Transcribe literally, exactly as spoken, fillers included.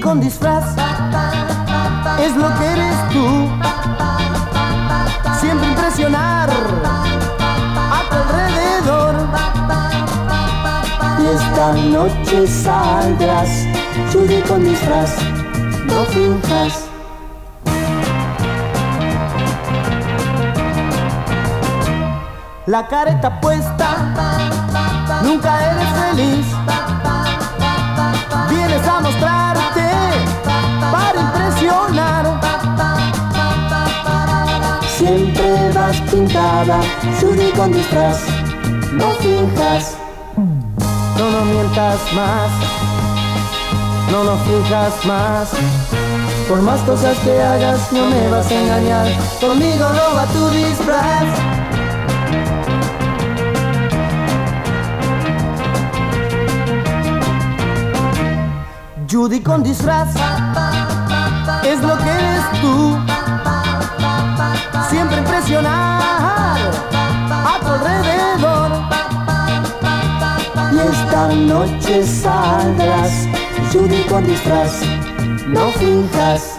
con disfraz es lo que eres tú. Siempre impresionar a tu alrededor. Y esta noche saldrás, Judy con disfraz, no finjas. La careta puesta, nunca eres feliz. Vienes a mostrarte para impresionar. Siempre vas pintada, Judy con disfraz, no finjas. No, no mientas más, no, no finjas más. Por más cosas que hagas no me vas a engañar. Conmigo no va tu disfraz. Judy con disfraz es lo que eres tú. Siempre impresionar a tu alrededor. Y esta noche saldrás, Judy con disfraz, no finjas.